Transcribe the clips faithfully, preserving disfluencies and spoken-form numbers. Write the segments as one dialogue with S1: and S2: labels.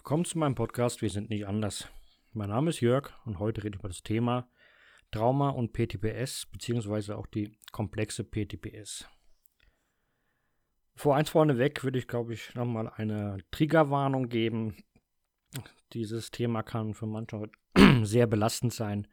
S1: Willkommen zu meinem Podcast Wir sind nicht anders. Mein Name ist Jörg und heute rede ich über das Thema Trauma und P T B S beziehungsweise auch die komplexe P T B S. Vor eins vorneweg würde ich, glaube ich, nochmal eine Triggerwarnung geben. Dieses Thema kann für manche sehr belastend sein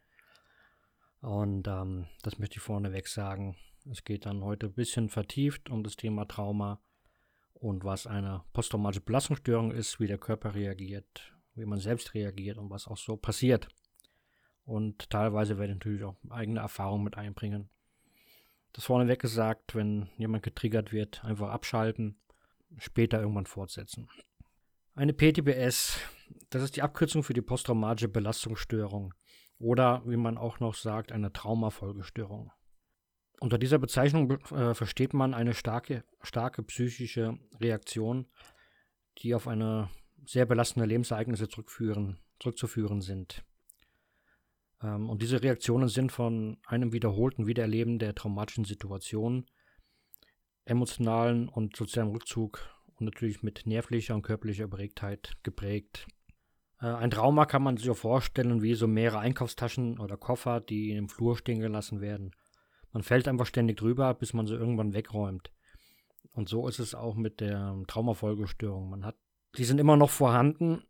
S1: und ähm, das möchte ich vorneweg sagen. Es geht dann heute ein bisschen vertieft um das Thema Trauma und was eine posttraumatische Belastungsstörung ist, wie der Körper reagiert, wie man selbst reagiert und was auch so passiert. Und teilweise werde ich natürlich auch eigene Erfahrungen mit einbringen. Das vorneweg gesagt, wenn jemand getriggert wird, einfach abschalten, später irgendwann fortsetzen. Eine P T B S, das ist die Abkürzung für die posttraumatische Belastungsstörung oder, wie man auch noch sagt, eine Traumafolgestörung. Unter dieser Bezeichnung äh, versteht man eine starke, starke psychische Reaktion, die auf eine sehr belastende Lebensereignisse zurückführen, zurückzuführen sind. Ähm, und diese Reaktionen sind von einem wiederholten Wiedererleben der traumatischen Situation, emotionalen und sozialen Rückzug und natürlich mit nervlicher und körperlicher Überregtheit geprägt. Äh, ein Trauma kann man sich auch vorstellen wie so mehrere Einkaufstaschen oder Koffer, die im Flur stehen gelassen werden. Man fällt einfach ständig drüber, bis man sie irgendwann wegräumt. Und so ist es auch mit der Traumafolgestörung. Man hat, die sind immer noch vorhanden.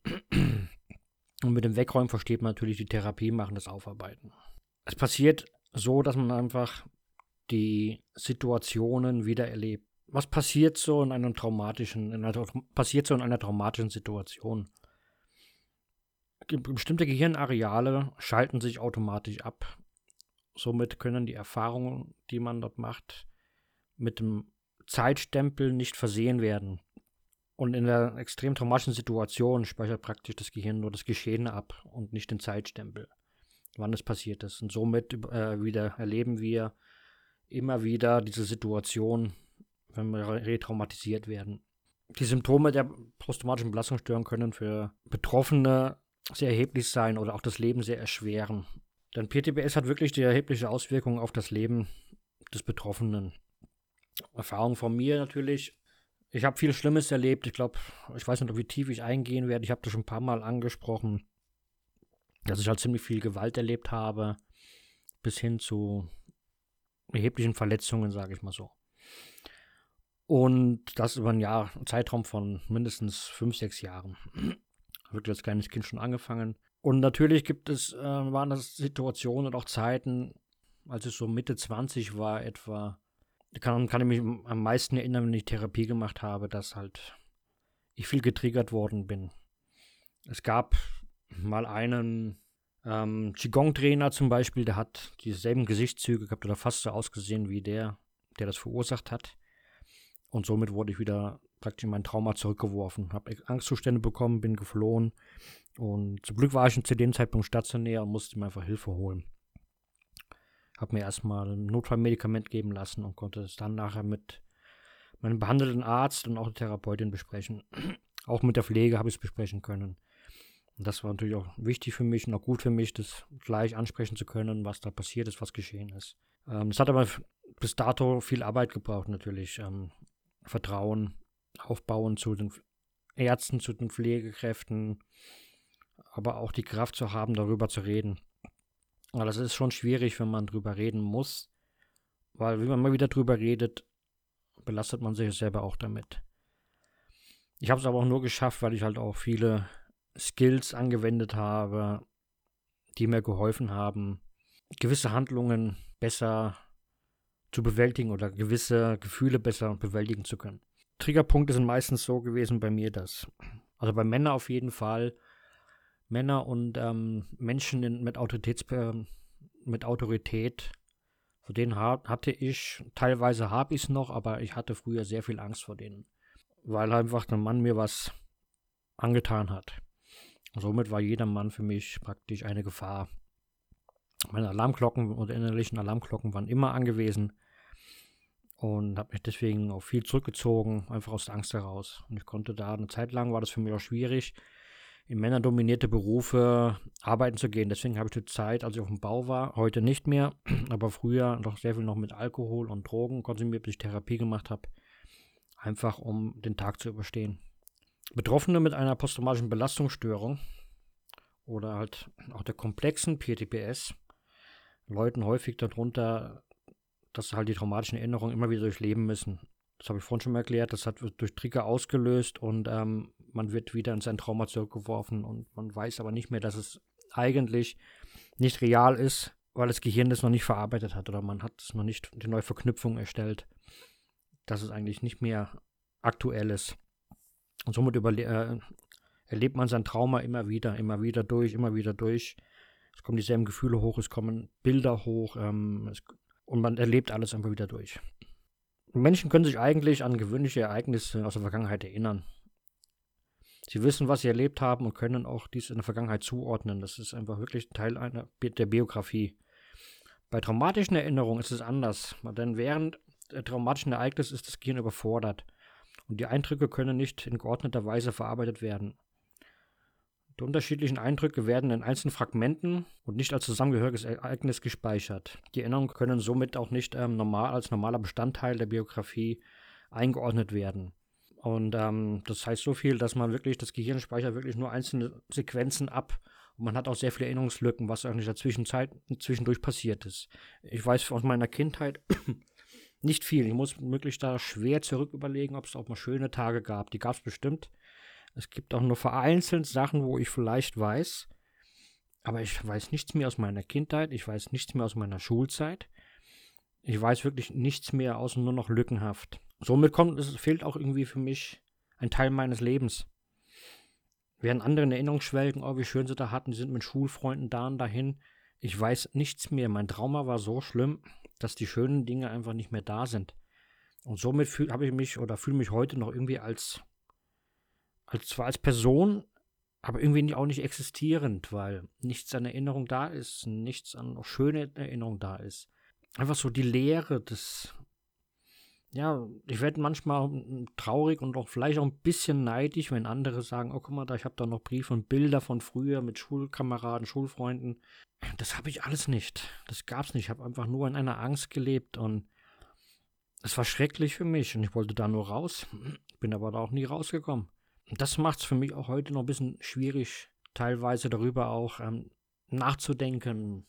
S1: Und mit dem Wegräumen versteht man natürlich die Therapie machen, das Aufarbeiten. Es passiert so, dass man einfach die Situationen wieder erlebt. Was passiert so in einer traumatischen, in einer, passiert so in einer traumatischen Situation? Bestimmte Gehirnareale schalten sich automatisch ab. Somit können die Erfahrungen, die man dort macht, mit dem Zeitstempel nicht versehen werden. Und in der extrem traumatischen Situation speichert praktisch das Gehirn nur das Geschehene ab und nicht den Zeitstempel, wann es passiert ist. Und somit äh, wieder erleben wir immer wieder diese Situation, wenn wir retraumatisiert werden. Die Symptome der posttraumatischen Belastungsstörung können für Betroffene sehr erheblich sein oder auch das Leben sehr erschweren. Denn P T B S hat wirklich die erhebliche Auswirkung auf das Leben des Betroffenen. Erfahrung von mir natürlich. Ich habe viel Schlimmes erlebt. Ich glaube, ich weiß nicht, wie tief ich eingehen werde. Ich habe das schon ein paar Mal angesprochen, dass ich halt ziemlich viel Gewalt erlebt habe, bis hin zu erheblichen Verletzungen, sage ich mal so. Und das über ein Jahr, einen Zeitraum von mindestens fünf, sechs Jahren. Wirklich als kleines Kind schon angefangen. Und natürlich gibt es, äh, waren das Situationen und auch Zeiten, als ich so Mitte zwanzig war etwa, kann, kann ich mich am meisten erinnern, wenn ich Therapie gemacht habe, dass halt ich viel getriggert worden bin. Es gab mal einen ähm, Qigong-Trainer zum Beispiel, der hat dieselben Gesichtszüge gehabt oder fast so ausgesehen wie der, der das verursacht hat. Und somit wurde ich wieder praktisch in mein Trauma zurückgeworfen. Habe Angstzustände bekommen, bin geflohen. Und zum Glück war ich zu dem Zeitpunkt stationär und musste mir einfach Hilfe holen. Habe mir erstmal ein Notfallmedikament geben lassen und konnte es dann nachher mit meinem behandelnden Arzt und auch der Therapeutin besprechen. Auch mit der Pflege habe ich es besprechen können. Und das war natürlich auch wichtig für mich und auch gut für mich, das gleich ansprechen zu können, was da passiert ist, was geschehen ist. Ähm, das hat aber bis dato viel Arbeit gebraucht natürlich. Ähm, Vertrauen aufbauen zu den Ärzten, zu den Pflegekräften, aber auch die Kraft zu haben, darüber zu reden. Aber das ist schon schwierig, wenn man drüber reden muss, weil wenn man mal wieder drüber redet, belastet man sich selber auch damit. Ich habe es aber auch nur geschafft, weil ich halt auch viele Skills angewendet habe, die mir geholfen haben, gewisse Handlungen besser zu bewältigen oder gewisse Gefühle besser bewältigen zu können. Triggerpunkte sind meistens so gewesen bei mir, dass, also bei Männern auf jeden Fall, Männer und ähm, Menschen in, mit, Autoritäts, äh, mit Autorität, vor denen ha- hatte ich, teilweise habe ich es noch, aber ich hatte früher sehr viel Angst vor denen, weil einfach der Mann mir was angetan hat. Somit war jeder Mann für mich praktisch eine Gefahr. Meine Alarmglocken oder innerlichen Alarmglocken waren immer angewiesen und habe mich deswegen auch viel zurückgezogen, einfach aus der Angst heraus. Und ich konnte da, eine Zeit lang war das für mich auch schwierig, in männerdominierte Berufe arbeiten zu gehen. Deswegen habe ich die Zeit, als ich auf dem Bau war, heute nicht mehr, aber früher noch sehr viel noch mit Alkohol und Drogen konsumiert, bis ich Therapie gemacht habe, einfach um den Tag zu überstehen. Betroffene mit einer posttraumatischen Belastungsstörung oder halt auch der komplexen P T B S leiden häufig darunter, dass sie halt die traumatischen Erinnerungen immer wieder durchleben müssen. Das habe ich vorhin schon mal erklärt, das hat durch Trigger ausgelöst und ähm, man wird wieder in sein Trauma zurückgeworfen und man weiß aber nicht mehr, dass es eigentlich nicht real ist, weil das Gehirn das noch nicht verarbeitet hat oder man hat es noch nicht die neue Verknüpfung erstellt, dass es eigentlich nicht mehr aktuell ist. Und somit überle- äh, erlebt man sein Trauma immer wieder, immer wieder durch, immer wieder durch. Es kommen dieselben Gefühle hoch, es kommen Bilder hoch ähm, es, und man erlebt alles einfach wieder durch. Menschen können sich eigentlich an gewöhnliche Ereignisse aus der Vergangenheit erinnern. Sie wissen, was sie erlebt haben und können auch dies in der Vergangenheit zuordnen. Das ist einfach wirklich Teil einer, der Biografie. Bei traumatischen Erinnerungen ist es anders, denn während der traumatischen Ereignis ist das Gehirn überfordert und die Eindrücke können nicht in geordneter Weise verarbeitet werden. Die unterschiedlichen Eindrücke werden in einzelnen Fragmenten und nicht als zusammengehöriges Ereignis gespeichert. Die Erinnerungen können somit auch nicht ähm, normal, als normaler Bestandteil der Biografie eingeordnet werden. Und ähm, das heißt so viel, dass man wirklich, das Gehirn speichert wirklich nur einzelne Sequenzen ab. Und man hat auch sehr viele Erinnerungslücken, was eigentlich in der Zwischenzeit, zwischendurch passiert ist. Ich weiß aus meiner Kindheit nicht viel. Ich muss wirklich da schwer zurück überlegen, ob es auch mal schöne Tage gab. Die gab es bestimmt. Es gibt auch nur vereinzelt Sachen, wo ich vielleicht weiß, aber ich weiß nichts mehr aus meiner Kindheit, ich weiß nichts mehr aus meiner Schulzeit. Ich weiß wirklich nichts mehr, außer nur noch lückenhaft. Somit kommt, es fehlt auch irgendwie für mich ein Teil meines Lebens. Während andere in Erinnerung schwelgen, oh, wie schön sie da hatten, die sind mit Schulfreunden da und dahin. Ich weiß nichts mehr. Mein Trauma war so schlimm, dass die schönen Dinge einfach nicht mehr da sind. Und somit habe ich mich oder fühle mich heute noch irgendwie als Also zwar als Person, aber irgendwie auch nicht existierend, weil nichts an Erinnerung da ist, nichts an auch schöne Erinnerung da ist. Einfach so die Leere des, ja, ich werde manchmal traurig und auch vielleicht auch ein bisschen neidisch, wenn andere sagen, oh guck mal, da, ich habe da noch Briefe und Bilder von früher mit Schulkameraden, Schulfreunden. Das habe ich alles nicht. Das gab's nicht. Ich habe einfach nur in einer Angst gelebt und es war schrecklich für mich und ich wollte da nur raus, bin aber da auch nie rausgekommen. Das macht es für mich auch heute noch ein bisschen schwierig, teilweise darüber auch ähm, nachzudenken,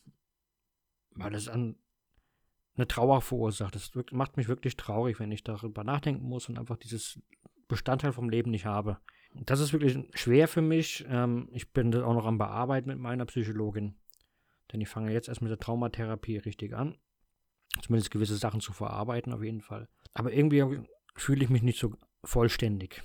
S1: weil es an eine Trauer verursacht. Das macht mich wirklich traurig, wenn ich darüber nachdenken muss und einfach dieses Bestandteil vom Leben nicht habe. Das ist wirklich schwer für mich. Ähm, ich bin das auch noch am Bearbeiten mit meiner Psychologin, denn ich fange jetzt erst mit der Traumatherapie richtig an. Zumindest gewisse Sachen zu verarbeiten auf jeden Fall. Aber irgendwie fühle ich mich nicht so vollständig.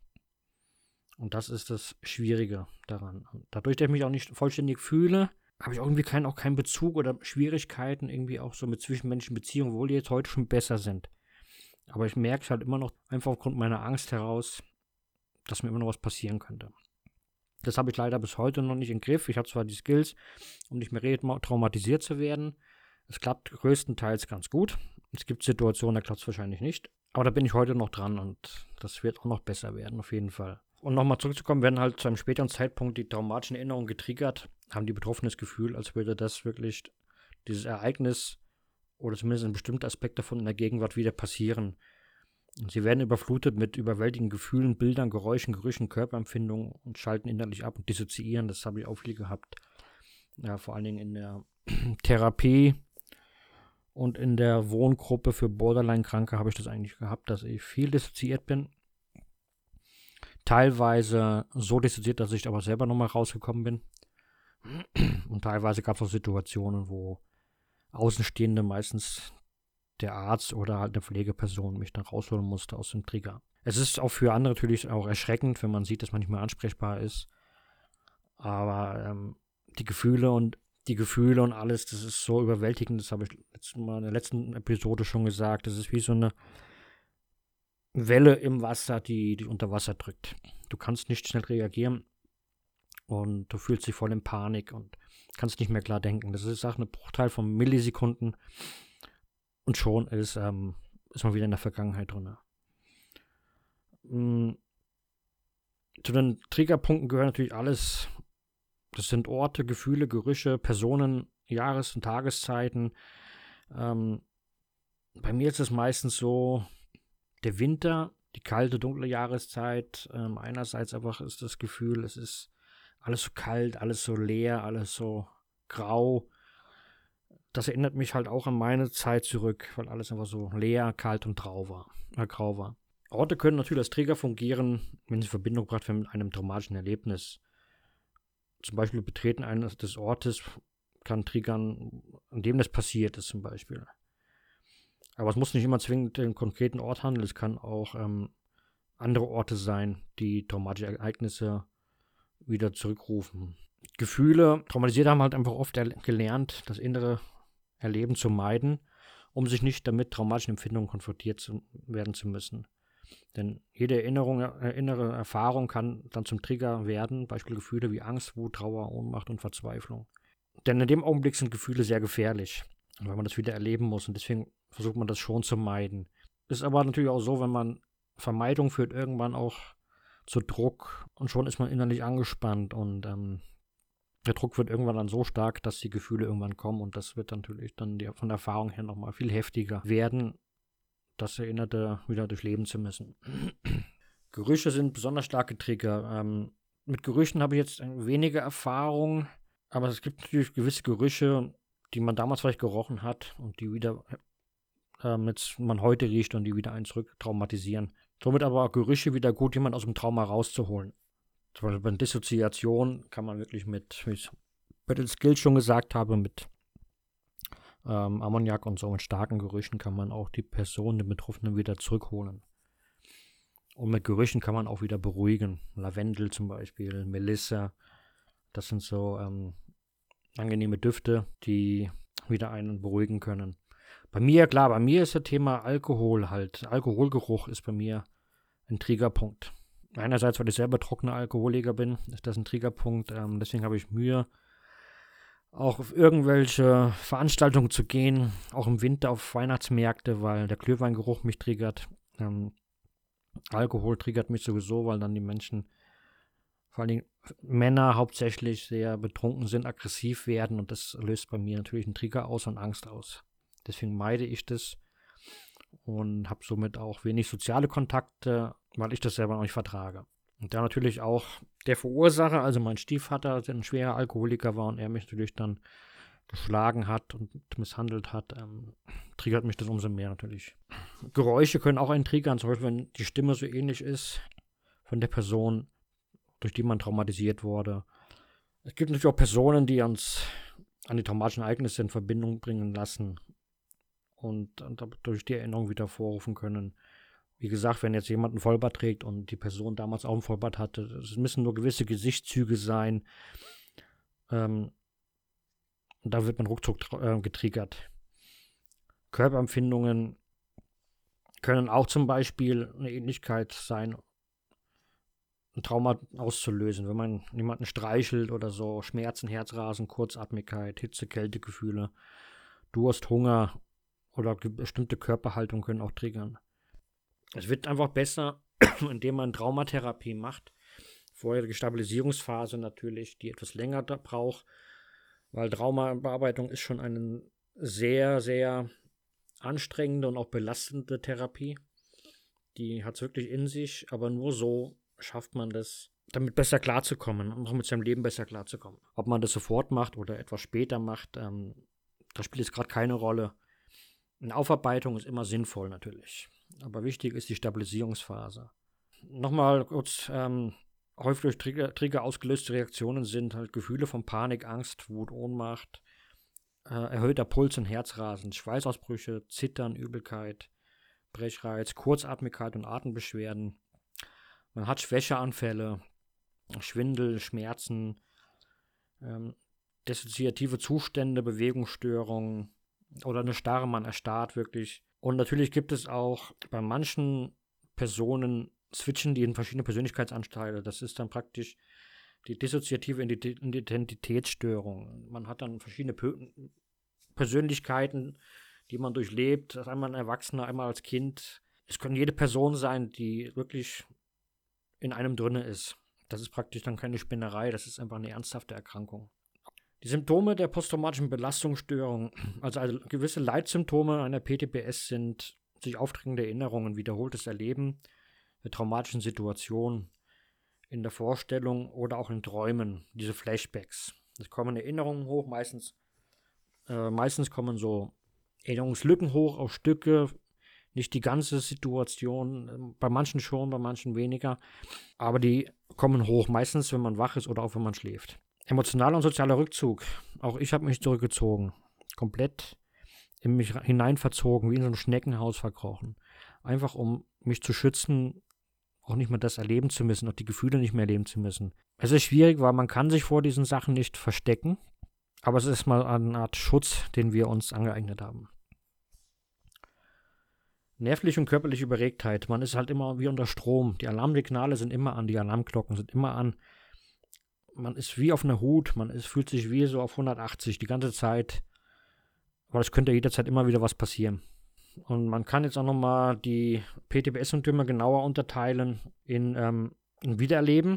S1: Und das ist das Schwierige daran. Dadurch, dass ich mich auch nicht vollständig fühle, habe ich auch irgendwie keinen, auch keinen Bezug oder Schwierigkeiten irgendwie auch so mit zwischenmenschlichen Beziehungen, obwohl die jetzt heute schon besser sind. Aber ich merke halt immer noch, einfach aufgrund meiner Angst heraus, dass mir immer noch was passieren könnte. Das habe ich leider bis heute noch nicht im Griff. Ich habe zwar die Skills, um nicht mehr traumatisiert zu werden. Es klappt größtenteils ganz gut. Es gibt Situationen, da klappt es wahrscheinlich nicht. Aber da bin ich heute noch dran und das wird auch noch besser werden, auf jeden Fall. Und nochmal zurückzukommen, werden halt zu einem späteren Zeitpunkt die traumatischen Erinnerungen getriggert, haben die Betroffenen das Gefühl, als würde das wirklich, dieses Ereignis oder zumindest ein bestimmter Aspekt davon in der Gegenwart wieder passieren. Und sie werden überflutet mit überwältigenden Gefühlen, Bildern, Geräuschen, Gerüchen, Körperempfindungen und schalten innerlich ab und dissoziieren. Das habe ich auch viel gehabt. Ja, vor allen Dingen in der Therapie und in der Wohngruppe für Borderline-Kranke habe ich das eigentlich gehabt, dass ich viel dissoziiert bin. Teilweise so dissoziiert, dass ich aber selber nochmal rausgekommen bin. Und teilweise gab es auch Situationen, wo Außenstehende, meistens der Arzt oder halt eine Pflegeperson, mich dann rausholen musste aus dem Trigger. Es ist auch für andere natürlich auch erschreckend, wenn man sieht, dass man nicht mehr ansprechbar ist. Aber ähm, die Gefühle und die Gefühle und alles, das ist so überwältigend. Das habe ich letztes Mal in der letzten Episode schon gesagt. Das ist wie so eine Welle im Wasser, die dich unter Wasser drückt. Du kannst nicht schnell reagieren und du fühlst dich voll in Panik und kannst nicht mehr klar denken. Das ist ein Bruchteil von Millisekunden und schon ist, ähm, ist man wieder in der Vergangenheit drin. Mhm. Zu den Triggerpunkten gehören natürlich alles. Das sind Orte, Gefühle, Gerüche, Personen, Jahres- und Tageszeiten. Ähm, bei mir ist es meistens so, der Winter die kalte, dunkle Jahreszeit. Ähm, einerseits einfach ist das Gefühl, es ist alles so kalt, alles so leer, alles so grau. Das erinnert mich halt auch an meine Zeit zurück, weil alles einfach so leer, kalt und grau war. Äh, grau war. Orte können natürlich als Trigger fungieren, wenn sie in Verbindung gebracht werden mit einem traumatischen Erlebnis. Zum Beispiel Betreten eines des Ortes kann triggern, an dem das passiert ist zum Beispiel. Aber es muss nicht immer zwingend den konkreten Ort handeln. Es kann auch ähm, andere Orte sein, die traumatische Ereignisse wieder zurückrufen. Gefühle, Traumatisierte haben halt einfach oft gelernt, das innere Erleben zu meiden, um sich nicht damit traumatischen Empfindungen konfrontiert zu werden zu müssen. Denn jede Erinnerung, äh, innere Erfahrung kann dann zum Trigger werden, Beispiel Gefühle wie Angst, Wut, Trauer, Ohnmacht und Verzweiflung. Denn in dem Augenblick sind Gefühle sehr gefährlich, weil man das wieder erleben muss und deswegen versucht man das schon zu meiden. Ist aber natürlich auch so, wenn man Vermeidung führt irgendwann auch zu Druck und schon ist man innerlich angespannt und ähm, der Druck wird irgendwann dann so stark, dass die Gefühle irgendwann kommen und das wird natürlich dann die, von der Erfahrung her nochmal viel heftiger werden, das Erinnerte wieder durchleben zu müssen. Gerüche sind besonders starke Trigger. Ähm, mit Gerüchen habe ich jetzt weniger Erfahrung, aber es gibt natürlich gewisse Gerüche, die man damals vielleicht gerochen hat und die wieder äh, mit man heute riecht und die wieder einen zurück traumatisieren. Somit aber auch Gerüche wieder gut, jemanden aus dem Trauma rauszuholen. Zum Beispiel bei Dissoziation kann man wirklich mit, wie ich bei den Skills schon gesagt habe, mit ähm, Ammoniak und so und starken Gerüchen kann man auch die Person, den Betroffenen wieder zurückholen. Und mit Gerüchen kann man auch wieder beruhigen. Lavendel zum Beispiel, Melissa, das sind so ähm, angenehme Düfte, die wieder einen beruhigen können. Bei mir, klar, bei mir ist das Thema Alkohol halt. Alkoholgeruch ist bei mir ein Triggerpunkt. Einerseits, weil ich selber trockener Alkoholiker bin, ist das ein Triggerpunkt. Ähm, deswegen habe ich Mühe, auch auf irgendwelche Veranstaltungen zu gehen, auch im Winter auf Weihnachtsmärkte, weil der Glühweingeruch mich triggert. Ähm, Alkohol triggert mich sowieso, weil dann die Menschen, vor allem Männer hauptsächlich, sehr betrunken sind, aggressiv werden und das löst bei mir natürlich einen Trigger aus und Angst aus. Deswegen meide ich das und habe somit auch wenig soziale Kontakte, weil ich das selber noch nicht vertrage. Und da natürlich auch der Verursacher, also mein Stiefvater, der ein schwerer Alkoholiker war und er mich natürlich dann geschlagen hat und misshandelt hat, ähm, triggert mich das umso mehr natürlich. Geräusche können auch einen triggern, zum Beispiel wenn die Stimme so ähnlich ist von der Person, durch die man traumatisiert wurde. Es gibt natürlich auch Personen, die uns an die traumatischen Ereignisse in Verbindung bringen lassen und, und durch die Erinnerung wieder vorrufen können. Wie gesagt, wenn jetzt jemand einen Vollbart trägt und die Person damals auch einen Vollbart hatte, es müssen nur gewisse Gesichtszüge sein. Ähm, und da wird man ruckzuck äh, getriggert. Körperempfindungen können auch zum Beispiel eine Ähnlichkeit sein, ein Trauma auszulösen. Wenn man jemanden streichelt oder so, Schmerzen, Herzrasen, Kurzatmigkeit, Hitze, Kältegefühle, Durst, Hunger oder bestimmte Körperhaltungen können auch triggern. Es wird einfach besser, indem man Traumatherapie macht. Vorher die Stabilisierungsphase natürlich, die etwas länger braucht, weil Traumabearbeitung ist schon eine sehr, sehr anstrengende und auch belastende Therapie. Die hat es wirklich in sich, aber nur so schafft man das, damit besser klarzukommen und auch mit seinem Leben besser klarzukommen. Ob man das sofort macht oder etwas später macht, ähm, das spielt jetzt gerade keine Rolle. Eine Aufarbeitung ist immer sinnvoll natürlich, aber wichtig ist die Stabilisierungsphase. Nochmal kurz, ähm, häufig durch Trigger, Trigger ausgelöste Reaktionen sind halt Gefühle von Panik, Angst, Wut, Ohnmacht, äh, erhöhter Puls und Herzrasen, Schweißausbrüche, Zittern, Übelkeit, Brechreiz, Kurzatmigkeit und Atembeschwerden. Man hat Schwächeanfälle, Schwindel, Schmerzen, ähm, dissoziative Zustände, Bewegungsstörungen oder eine Starre, man erstarrt wirklich. Und natürlich gibt es auch bei manchen Personen switchen die in verschiedene Persönlichkeitsanteile. Das ist dann praktisch die dissoziative Identitätsstörung. Man hat dann verschiedene Persönlichkeiten, die man durchlebt. Das ist einmal ein Erwachsener, einmal als Kind. Es können jede Person sein, die wirklich in einem drinne ist. Das ist praktisch dann keine Spinnerei, das ist einfach eine ernsthafte Erkrankung. Die Symptome der posttraumatischen Belastungsstörung, also, also gewisse Leitsymptome einer P T B S sind sich auftretende Erinnerungen, wiederholtes Erleben, bei traumatischen Situationen in der Vorstellung oder auch in Träumen, diese Flashbacks. Es kommen Erinnerungen hoch, meistens, äh, meistens kommen so Erinnerungslücken hoch auf Stücke, nicht die ganze Situation, bei manchen schon, bei manchen weniger, aber die kommen hoch, meistens wenn man wach ist oder auch wenn man schläft. Emotionaler und sozialer Rückzug. Auch ich habe mich zurückgezogen, komplett in mich hineinverzogen, wie in so ein Schneckenhaus verkrochen. Einfach um mich zu schützen, auch nicht mehr das erleben zu müssen, auch die Gefühle nicht mehr erleben zu müssen. Es ist schwierig, weil man kann sich vor diesen Sachen nicht verstecken, aber es ist mal eine Art Schutz, den wir uns angeeignet haben. Nervliche und körperliche Überregtheit. Man ist halt immer wie unter Strom. Die Alarmsignale sind immer an, die Alarmglocken sind immer an. Man ist wie auf einer Hut, man ist, fühlt sich wie so auf hundertachtzig die ganze Zeit. Aber es könnte jederzeit immer wieder was passieren. Und man kann jetzt auch nochmal die P T B S-Symptome genauer unterteilen in, ähm, in Wiedererleben.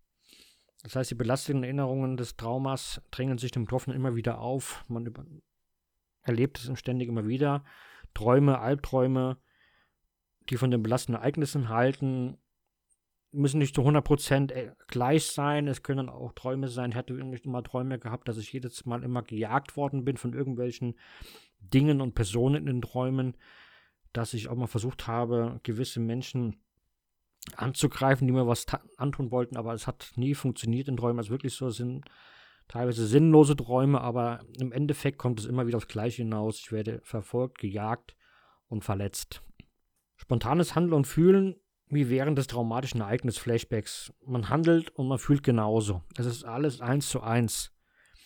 S1: Das heißt, die belastenden Erinnerungen des Traumas drängen sich dem Betroffenen immer wieder auf. Man über- erlebt es ständig immer wieder. Träume, Albträume, die von den belastenden Ereignissen halten, müssen nicht zu hundert Prozent gleich sein. Es können auch Träume sein. Ich hatte nicht immer Träume gehabt, dass ich jedes Mal immer gejagt worden bin von irgendwelchen Dingen und Personen in den Träumen, dass ich auch mal versucht habe, gewisse Menschen anzugreifen, die mir was ta- antun wollten, aber es hat nie funktioniert in Träumen. Also wirklich so, es sind teilweise sinnlose Träume, aber im Endeffekt kommt es immer wieder aufs Gleiche hinaus. Ich werde verfolgt, gejagt und verletzt. Spontanes Handeln und Fühlen wie während des traumatischen Ereignisses, Flashbacks. Man handelt und man fühlt genauso. Es ist alles eins zu eins.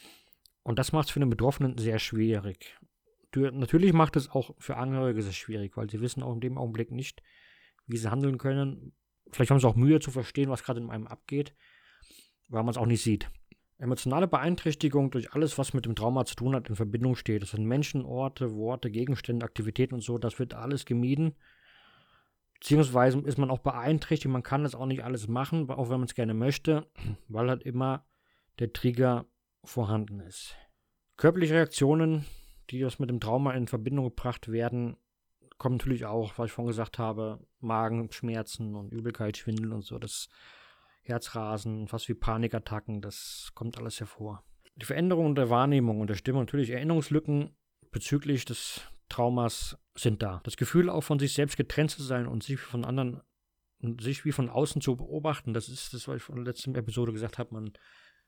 S1: Und das macht es für den Betroffenen sehr schwierig. Du, natürlich macht es auch für Angehörige sehr schwierig, weil sie wissen auch in dem Augenblick nicht, wie sie handeln können. Vielleicht haben sie auch Mühe zu verstehen, was gerade in einem abgeht, weil man es auch nicht sieht. Emotionale Beeinträchtigung durch alles, was mit dem Trauma zu tun hat, in Verbindung steht. Das sind Menschen, Orte, Worte, Gegenstände, Aktivitäten und so. Das wird alles gemieden. Beziehungsweise ist man auch beeinträchtigt. Man kann das auch nicht alles machen, auch wenn man es gerne möchte, weil halt immer der Trigger vorhanden ist. Körperliche Reaktionen, die das mit dem Trauma in Verbindung gebracht werden, kommen natürlich auch, was ich vorhin gesagt habe, Magenschmerzen und Übelkeit, Schwindel und so, das Herzrasen, fast wie Panikattacken, das kommt alles hervor. Die Veränderung der Wahrnehmung und der Stimmung, natürlich Erinnerungslücken bezüglich des Traumas sind da. Das Gefühl auch von sich selbst getrennt zu sein und sich von anderen und sich wie von außen zu beobachten, das ist das, was ich von der letzten Episode gesagt habe, man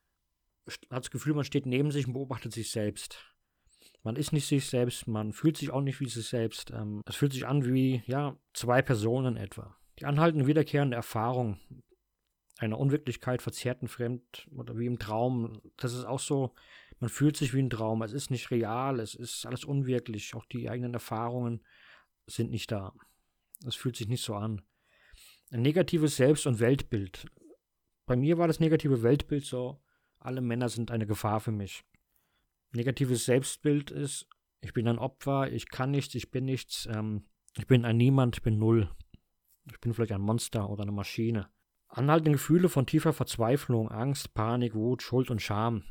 S1: hat das Gefühl, man steht neben sich und beobachtet sich selbst. Man ist nicht sich selbst, man fühlt sich auch nicht wie sich selbst. Ähm, es fühlt sich an wie, ja, zwei Personen etwa. Die anhaltende, wiederkehrende Erfahrung einer Unwirklichkeit, verzerrten Fremd oder wie im Traum, das ist auch so, man fühlt sich wie ein Traum. Es ist nicht real, es ist alles unwirklich. Auch die eigenen Erfahrungen sind nicht da. Es fühlt sich nicht so an. Ein negatives Selbst- und Weltbild. Bei mir war das negative Weltbild so, alle Männer sind eine Gefahr für mich. Negatives Selbstbild ist, ich bin ein Opfer, ich kann nichts, ich bin nichts, ähm, ich bin ein Niemand, ich bin null. Ich bin vielleicht ein Monster oder eine Maschine. Anhaltende Gefühle von tiefer Verzweiflung, Angst, Panik, Wut, Schuld und Scham.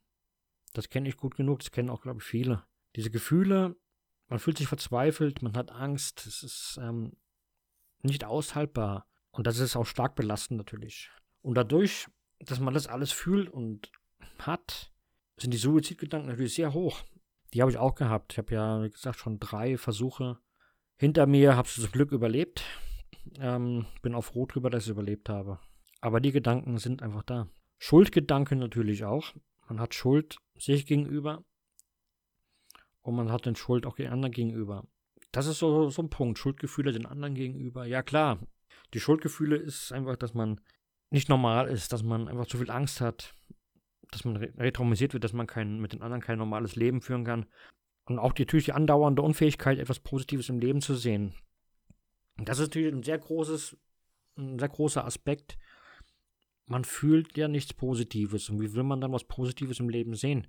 S1: Das kenne ich gut genug, das kennen auch, glaube ich, viele. Diese Gefühle, man fühlt sich verzweifelt, man hat Angst, es ist ähm, nicht aushaltbar. Und das ist auch stark belastend natürlich. Und dadurch, dass man das alles fühlt und hat, sind die Suizidgedanken natürlich sehr hoch. Die habe ich auch gehabt. Ich habe ja, wie gesagt, schon drei Versuche hinter mir, habe sie zum Glück überlebt. Ähm, bin auch froh drüber, dass ich es überlebt habe. Aber die Gedanken sind einfach da. Schuldgedanken natürlich auch. Man hat Schuld sich gegenüber und man hat den Schuld auch den anderen gegenüber. Das ist so, so ein Punkt. Schuldgefühle den anderen gegenüber. Ja klar, die Schuldgefühle ist einfach, dass man nicht normal ist, dass man einfach zu viel Angst hat, dass man retraumatisiert wird, dass man kein, mit den anderen kein normales Leben führen kann. Und auch die, natürlich die andauernde Unfähigkeit, etwas Positives im Leben zu sehen. Das ist natürlich ein sehr großes, ein sehr großer Aspekt. Man fühlt ja nichts Positives. Und wie will man dann was Positives im Leben sehen?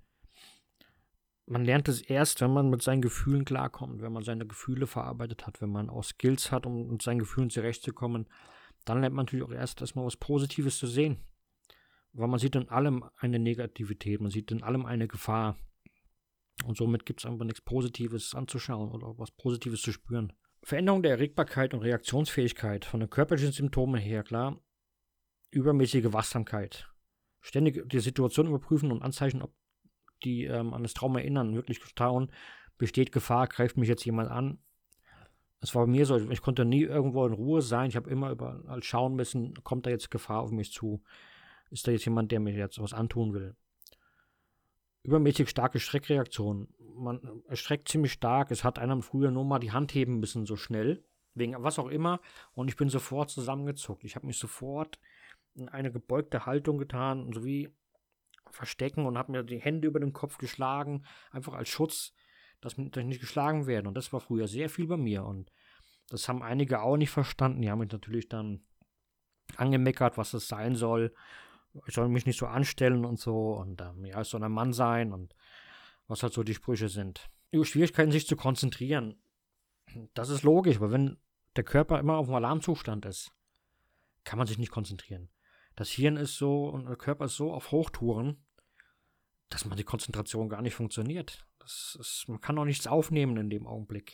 S1: Man lernt es erst, wenn man mit seinen Gefühlen klarkommt, wenn man seine Gefühle verarbeitet hat, wenn man auch Skills hat, um mit seinen Gefühlen zurechtzukommen. Dann lernt man natürlich auch erst erstmal was Positives zu sehen. Weil man sieht in allem eine Negativität, man sieht in allem eine Gefahr. Und somit gibt es einfach nichts Positives anzuschauen oder was Positives zu spüren. Veränderung der Erregbarkeit und Reaktionsfähigkeit von den körperlichen Symptomen her, klar. Übermäßige Wachsamkeit. Ständig die Situation überprüfen und Anzeichen, ob die ähm, an das Trauma erinnern, wirklich schauen, besteht Gefahr, greift mich jetzt jemand an. Das war bei mir so, ich konnte nie irgendwo in Ruhe sein. Ich habe immer überall schauen müssen, kommt da jetzt Gefahr auf mich zu? Ist da jetzt jemand, der mir jetzt was antun will? Übermäßig starke Schreckreaktionen. Man erschreckt ziemlich stark. Es hat einem früher nur mal die Hand heben müssen, so schnell. Wegen was auch immer. Und ich bin sofort zusammengezuckt. Ich habe mich sofort in eine gebeugte Haltung getan, sowie verstecken und habe mir die Hände über den Kopf geschlagen. Einfach als Schutz, dass ich nicht geschlagen werde. Und das war früher sehr viel bei mir. Und das haben einige auch nicht verstanden. Die haben mich natürlich dann angemeckert, was das sein soll. Ich soll mich nicht so anstellen und so. Und ähm, ja, ich soll ein Mann sein und was halt so die Sprüche sind. Die Schwierigkeiten, sich zu konzentrieren. Das ist logisch, weil wenn der Körper immer auf dem Alarmzustand ist, kann man sich nicht konzentrieren. Das Hirn ist so und der Körper ist so auf Hochtouren, dass man die Konzentration gar nicht funktioniert. Das ist, man kann auch nichts aufnehmen in dem Augenblick.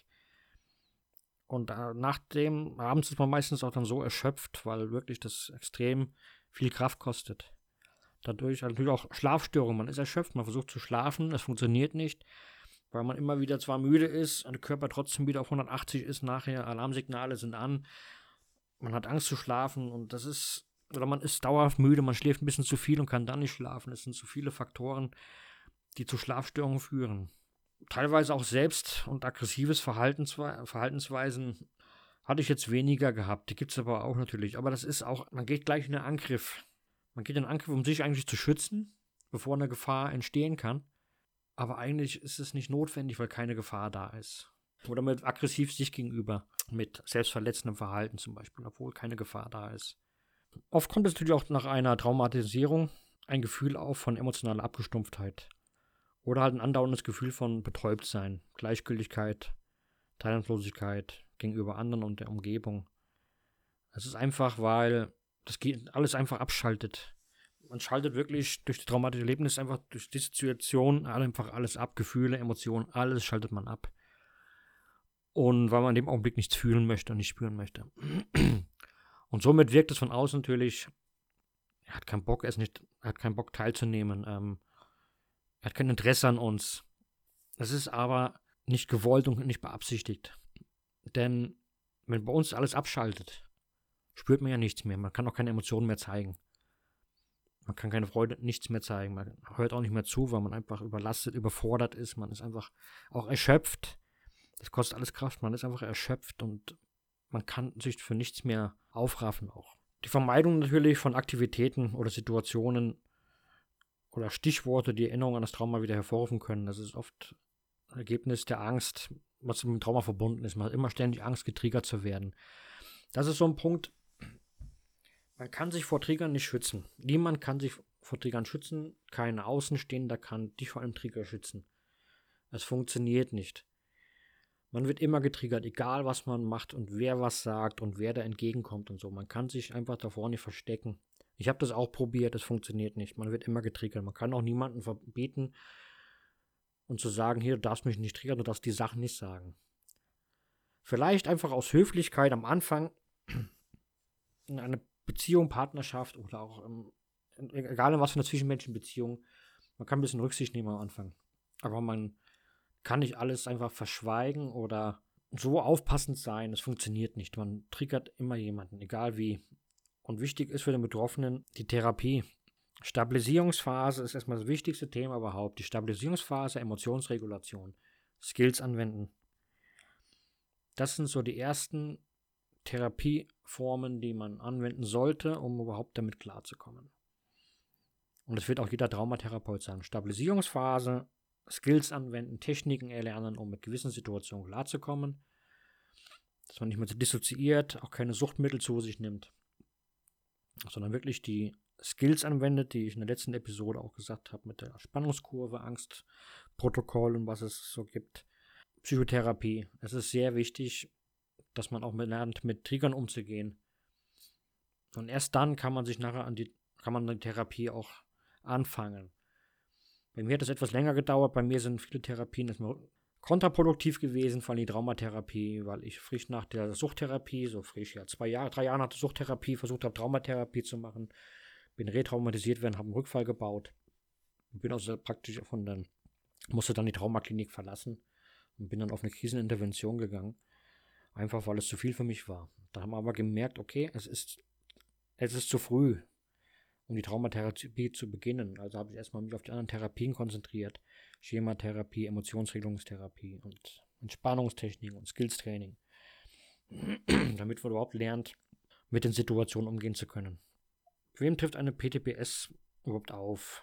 S1: Und äh, nach dem, abends ist man meistens auch dann so erschöpft, weil wirklich das extrem viel Kraft kostet. Dadurch natürlich auch Schlafstörungen. Man ist erschöpft, man versucht zu schlafen, es funktioniert nicht, weil man immer wieder zwar müde ist, und der Körper trotzdem wieder auf hundertachtzig ist nachher, Alarmsignale sind an, man hat Angst zu schlafen und das ist, oder man ist dauerhaft müde, man schläft ein bisschen zu viel und kann dann nicht schlafen. Es sind zu viele Faktoren, die zu Schlafstörungen führen. Teilweise auch selbst- und aggressives Verhaltenswe- Verhaltensweisen hatte ich jetzt weniger gehabt. Die gibt es aber auch natürlich. Aber das ist auch, man geht gleich in den Angriff. Man geht in den Angriff, um sich eigentlich zu schützen, bevor eine Gefahr entstehen kann. Aber eigentlich ist es nicht notwendig, weil keine Gefahr da ist. Oder mit aggressiv sich gegenüber, mit selbstverletzendem Verhalten zum Beispiel, obwohl keine Gefahr da ist. Oft kommt es natürlich auch nach einer Traumatisierung ein Gefühl auf von emotionaler Abgestumpftheit. Oder halt ein andauerndes Gefühl von Betäubtsein, Gleichgültigkeit, Teilnahmslosigkeit gegenüber anderen und der Umgebung. Es ist einfach, weil das geht, alles einfach abschaltet. Man schaltet wirklich durch die traumatische Erlebnis einfach durch die Situation einfach alles ab. Gefühle, Emotionen, alles schaltet man ab. Und weil man in dem Augenblick nichts fühlen möchte und nicht spüren möchte. Und somit wirkt es von außen natürlich, er hat keinen Bock, er, ist nicht, er hat keinen Bock teilzunehmen. Ähm, er hat kein Interesse an uns. Das ist aber nicht gewollt und nicht beabsichtigt. Denn wenn bei uns alles abschaltet, spürt man ja nichts mehr. Man kann auch keine Emotionen mehr zeigen. Man kann keine Freude, nichts mehr zeigen. Man hört auch nicht mehr zu, weil man einfach überlastet, überfordert ist. Man ist einfach auch erschöpft. Das kostet alles Kraft. Man ist einfach erschöpft und man kann sich für nichts mehr aufraffen auch. Die Vermeidung natürlich von Aktivitäten oder Situationen oder Stichworte, die Erinnerungen an das Trauma wieder hervorrufen können. Das ist oft Ergebnis der Angst, was mit dem Trauma verbunden ist. Man hat immer ständig Angst, getriggert zu werden. Das ist so ein Punkt, man kann sich vor Triggern nicht schützen. Niemand kann sich vor Triggern schützen. Kein Außenstehender kann dich vor einem Trigger schützen. Es funktioniert nicht. Man wird immer getriggert, egal was man macht und wer was sagt und wer da entgegenkommt und so. Man kann sich einfach davor nicht verstecken. Ich habe das auch probiert, es funktioniert nicht. Man wird immer getriggert. Man kann auch niemanden verbieten und zu sagen, hier, du darfst mich nicht triggern, du darfst die Sachen nicht sagen. Vielleicht einfach aus Höflichkeit am Anfang in eine Beziehung, Partnerschaft oder auch, ähm, egal in was für eine zwischenmenschliche Beziehung, man kann ein bisschen Rücksicht nehmen am Anfang. Aber man kann nicht alles einfach verschweigen oder so aufpassend sein. Es funktioniert nicht. Man triggert immer jemanden, egal wie. Und wichtig ist für den Betroffenen die Therapie. Stabilisierungsphase ist erstmal das wichtigste Thema überhaupt. Die Stabilisierungsphase, Emotionsregulation, Skills anwenden. Das sind so die ersten Therapieformen, die man anwenden sollte, um überhaupt damit klarzukommen. Und das wird auch jeder Traumatherapeut sagen. Stabilisierungsphase, Skills anwenden, Techniken erlernen, um mit gewissen Situationen klarzukommen. Dass man nicht mehr so dissoziiert, auch keine Suchtmittel zu sich nimmt, sondern wirklich die Skills anwendet, die ich in der letzten Episode auch gesagt habe, mit der Spannungskurve, Angstprotokoll und was es so gibt. Psychotherapie. Es ist sehr wichtig, dass man auch lernt, mit Triggern umzugehen. Und erst dann kann man sich nachher an die, kann man die Therapie auch anfangen. Bei mir hat es etwas länger gedauert. Bei mir sind viele Therapien erstmal kontraproduktiv gewesen, vor allem die Traumatherapie, weil ich frisch nach der Suchttherapie, so frisch, ja, zwei Jahre, drei Jahre nach der Suchttherapie versucht habe, Traumatherapie zu machen. Bin retraumatisiert worden, habe einen Rückfall gebaut. Bin also praktisch von der, musste dann die Traumaklinik verlassen und bin dann auf eine Krisenintervention gegangen. Einfach, weil es zu viel für mich war. Da haben wir aber gemerkt, okay, es ist, es ist zu früh, um die Traumatherapie zu beginnen. Also habe ich erstmal mich auf die anderen Therapien konzentriert. Schematherapie, Emotionsregelungstherapie und Entspannungstechniken und Skills-Training. Damit man überhaupt lernt, mit den Situationen umgehen zu können. Wem trifft eine P T B S überhaupt auf?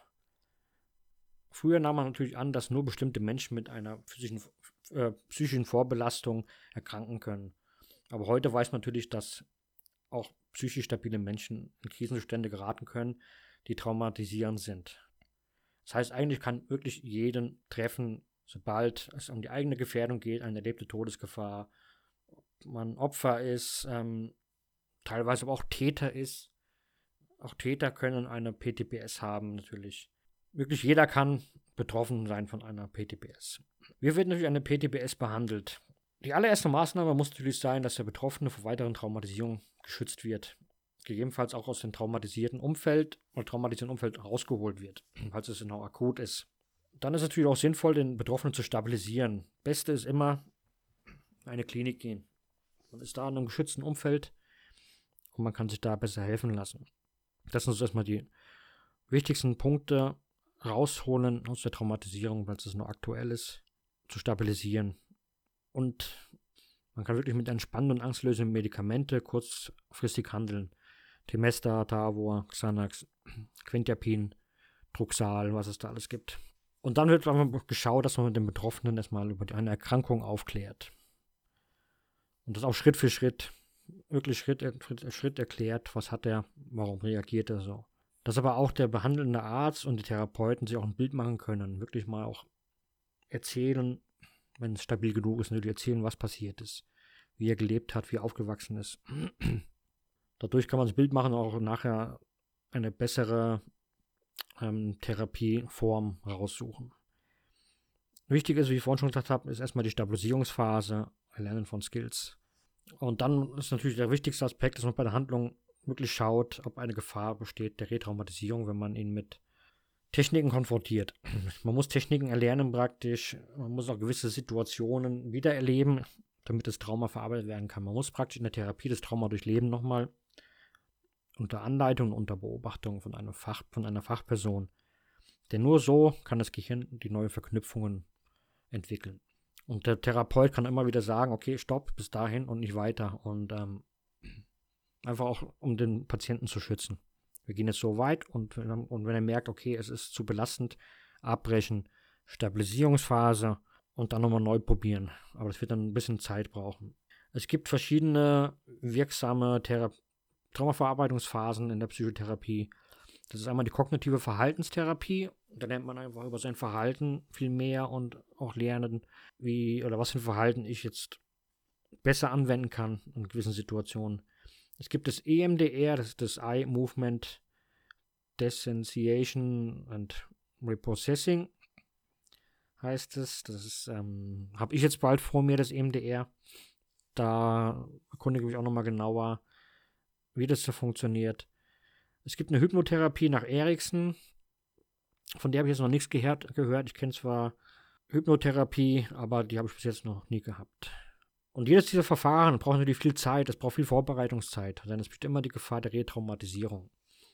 S1: Früher nahm man natürlich an, dass nur bestimmte Menschen mit einer physischen, äh, psychischen Vorbelastung erkranken können. Aber heute weiß man natürlich, dass auch psychisch stabile Menschen in Krisenzustände geraten können, die traumatisierend sind. Das heißt, eigentlich kann wirklich jeden treffen, sobald es um die eigene Gefährdung geht, eine erlebte Todesgefahr, ob man Opfer ist, ähm, teilweise aber auch Täter ist. Auch Täter können eine P T B S haben, natürlich. Wirklich jeder kann betroffen sein von einer P T B S. Wie wird natürlich eine P T B S behandelt? Die allererste Maßnahme muss natürlich sein, dass der Betroffene vor weiteren Traumatisierungen geschützt wird. Gegebenenfalls auch aus dem traumatisierten Umfeld oder traumatisierten Umfeld rausgeholt wird, falls es noch akut ist. Dann ist es natürlich auch sinnvoll, den Betroffenen zu stabilisieren. Beste ist immer, in eine Klinik gehen. Man ist da in einem geschützten Umfeld und man kann sich da besser helfen lassen. Das sind also erstmal die wichtigsten Punkte, rausholen aus der Traumatisierung, weil es noch aktuell ist, zu stabilisieren. Und man kann wirklich mit entspannenden und angstlösenden Medikamente kurzfristig handeln. Temesta, Tavor, Xanax, Quetiapin, Druxal, was es da alles gibt. Und dann wird einfach geschaut, dass man mit den Betroffenen erstmal über eine Erkrankung aufklärt. Und das auch Schritt für Schritt, wirklich Schritt für Schritt erklärt, was hat er, warum reagiert er so. Dass aber auch der behandelnde Arzt und die Therapeuten sich auch ein Bild machen können, wirklich mal auch erzählen, wenn es stabil genug ist, natürlich erzählen, was passiert ist, wie er gelebt hat, wie er aufgewachsen ist. Dadurch kann man das Bild machen und auch nachher eine bessere ähm, Therapieform raussuchen. Wichtig ist, wie ich vorhin schon gesagt habe, ist erstmal die Stabilisierungsphase, Erlernen von Skills. Und dann ist natürlich der wichtigste Aspekt, dass man bei der Handlung wirklich schaut, ob eine Gefahr besteht der Retraumatisierung, wenn man ihn mit Techniken konfrontiert. Man muss Techniken erlernen praktisch, man muss auch gewisse Situationen wiedererleben, damit das Trauma verarbeitet werden kann. Man muss praktisch in der Therapie das Trauma durchleben nochmal, unter Anleitung und unter Beobachtung von einer, Fach, von einer Fachperson. Denn nur so kann das Gehirn die neuen Verknüpfungen entwickeln. Und der Therapeut kann immer wieder sagen, okay, stopp, bis dahin und nicht weiter. Und ähm, einfach auch, um den Patienten zu schützen. Wir gehen jetzt so weit und, und wenn er merkt, okay, es ist zu belastend, abbrechen, Stabilisierungsphase und dann nochmal neu probieren. Aber das wird dann ein bisschen Zeit brauchen. Es gibt verschiedene wirksame Thera- Traumaverarbeitungsphasen in der Psychotherapie. Das ist einmal die kognitive Verhaltenstherapie. Da lernt man einfach über sein Verhalten viel mehr und auch lernen, wie oder was für ein Verhalten ich jetzt besser anwenden kann in gewissen Situationen. Es gibt das E M D R, das ist das Eye Movement Desensitization and Reprocessing, heißt es. Das ist, ähm, habe ich jetzt bald vor mir, das E M D R. Da erkundige ich mich auch nochmal genauer, wie das so funktioniert. Es gibt eine Hypnotherapie nach Erikson, von der habe ich jetzt noch nichts gehört. gehört. Ich kenne zwar Hypnotherapie, aber die habe ich bis jetzt noch nie gehabt. Und jedes dieser Verfahren braucht natürlich viel Zeit, es braucht viel Vorbereitungszeit, denn es besteht immer die Gefahr der Retraumatisierung.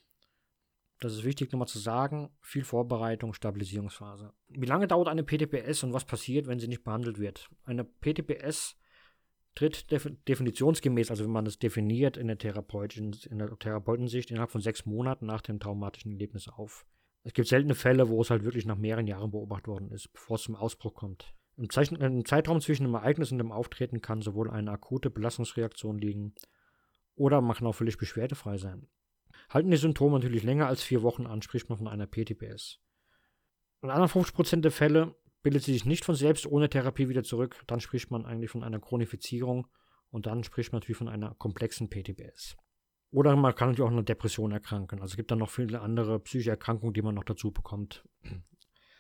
S1: Das ist wichtig nochmal zu sagen, viel Vorbereitung, Stabilisierungsphase. Wie lange dauert eine P T B S und was passiert, wenn sie nicht behandelt wird? Eine P T B S tritt def- definitionsgemäß, also wenn man das definiert in der Therapeutischen, in der Therapeutensicht, innerhalb von sechs Monaten nach dem traumatischen Erlebnis auf. Es gibt seltene Fälle, wo es halt wirklich nach mehreren Jahren beobachtet worden ist, bevor es zum Ausbruch kommt. Im, Zeichen, Im Zeitraum zwischen dem Ereignis und dem Auftreten kann sowohl eine akute Belastungsreaktion liegen oder man kann auch völlig beschwerdefrei sein. Halten die Symptome natürlich länger als vier Wochen an, spricht man von einer P T B S. In anderen fünfzig Prozent der Fälle bildet sie sich nicht von selbst ohne Therapie wieder zurück, dann spricht man eigentlich von einer Chronifizierung und dann spricht man natürlich von einer komplexen P T B S. Oder man kann natürlich auch eine Depression erkranken. Also es gibt dann noch viele andere psychische Erkrankungen, die man noch dazu bekommt.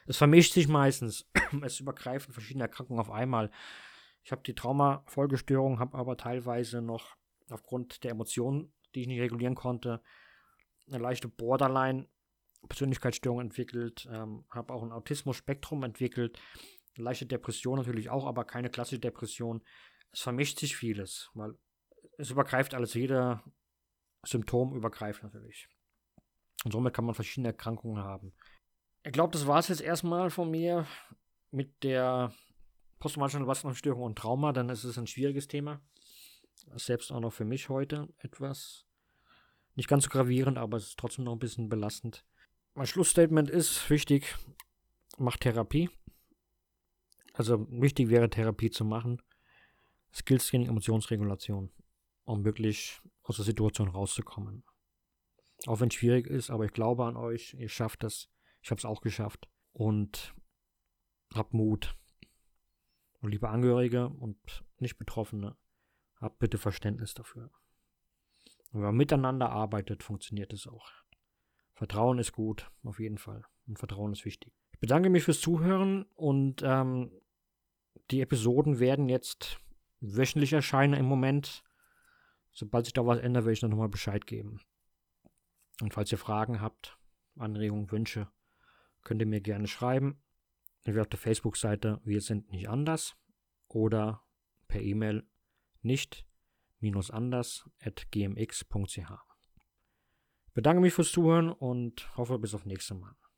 S1: Es vermischt sich meistens. Es übergreifen verschiedene Erkrankungen auf einmal. Ich habe die Traumafolgestörung, habe aber teilweise noch aufgrund der Emotionen, die ich nicht regulieren konnte, eine leichte Borderline-Persönlichkeitsstörung entwickelt, ähm, habe auch ein Autismus-Spektrum entwickelt, eine leichte Depression natürlich auch, aber keine klassische Depression. Es vermischt sich vieles, weil es übergreift alles, jeder Symptom übergreift natürlich. Und somit kann man verschiedene Erkrankungen haben. Ich glaube, das war es jetzt erstmal von mir mit der posttraumatischen Belastungsstörung und Trauma, dann ist es ein schwieriges Thema. Selbst auch noch für mich heute etwas nicht ganz so gravierend, aber es ist trotzdem noch ein bisschen belastend. Mein Schlussstatement ist wichtig, macht Therapie. Also wichtig wäre Therapie zu machen. Skills-Training, Emotionsregulation, um wirklich aus der Situation rauszukommen. Auch wenn es schwierig ist, aber ich glaube an euch, ihr schafft das. Ich habe es auch geschafft. Und habt Mut. Und liebe Angehörige und Nicht-Betroffene, habt bitte Verständnis dafür. Und wenn man miteinander arbeitet, funktioniert es auch. Vertrauen ist gut, auf jeden Fall. Und Vertrauen ist wichtig. Ich bedanke mich fürs Zuhören und ähm, die Episoden werden jetzt wöchentlich erscheinen im Moment. Sobald sich da was ändert, werde ich dann nochmal Bescheid geben. Und falls ihr Fragen habt, Anregungen, Wünsche, könnt ihr mir gerne schreiben. Entweder auf der Facebook-Seite Wir sind nicht anders oder per E-Mail nicht anders at g m x punkt c h. Ich bedanke mich fürs Zuhören und hoffe bis auf nächstes Mal.